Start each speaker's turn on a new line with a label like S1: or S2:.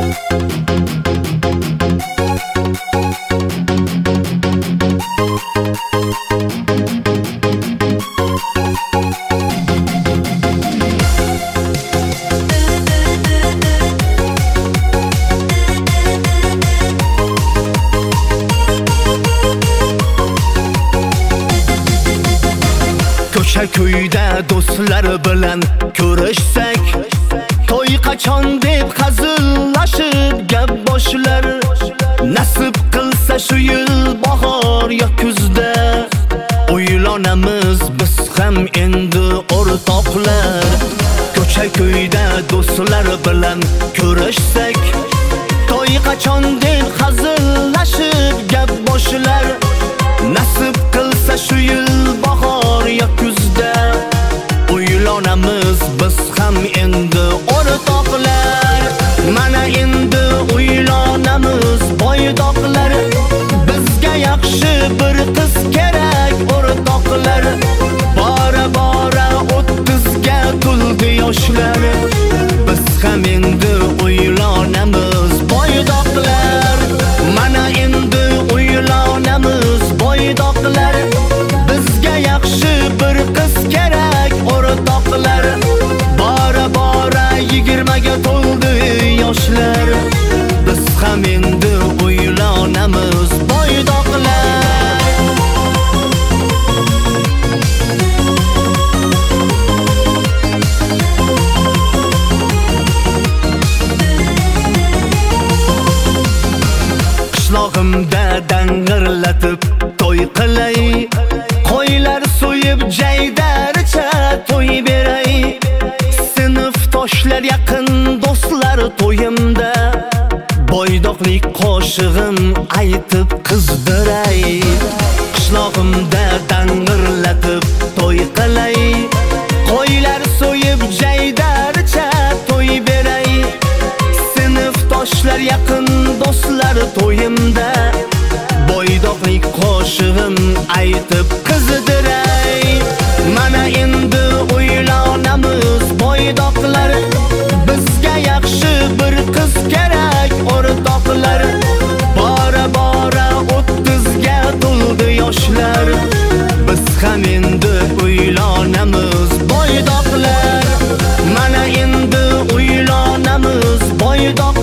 S1: Ko'cha ko'yda do'stlar bilan ko'rishsak, to'y qachon deb hazillashib gap boshlar. Nasib qilsa shu yil bahor yo kuzda uylanamiz biz ham endi o'rtoqlar. Ko'cha ko'yda do'stlar bilan ko'rishsak, to'y qachon deb hazillashib gap boshlar. Nasib qilsa shu yil bahor yo kuzda uylanamiz biz ham endi o'rtoqlar. Mana endi uylanamiz boydoqlar. Bizga yaxshi bir qiz kerak o'rtoqlar. Bora bora 30 ga to'ldi yoshlar. Biz ham endi uylanamiz boydoqlar. Mana endi uylanamiz boydoqlar. Bizga yaxshi bir qiz kerak o'rtoqlar. Bora bora 20 ga to'ldi yoshlar. Biz ham endi uylanamiz boydoqlar. Qishlog'imda dang'irlatib to'y qilay, qo'ylar so'yib jaydaricha to'y beray. Sinfdoshlar yaqin do'stlar to'yimda boydoqlik qo'shig'im aytib qizdiray. Qishlog'imda dang'irlatib to'y qilay, qo'ylar so'yib jaydaricha to'y beray. Sinfdoshlar yaqin do'stlar to'yimda boydoqlik qo'shig'im aytib qizdiray. Mana endi uylanamiz boydoqlar. Bizga yaxshi bir qiz kerak o'rtoqlar. Bora bora 30 ga to'ldi yoshlar. Biz ham endi uylanamiz boydoqlar. Mana endi uylanamiz boydoqlar.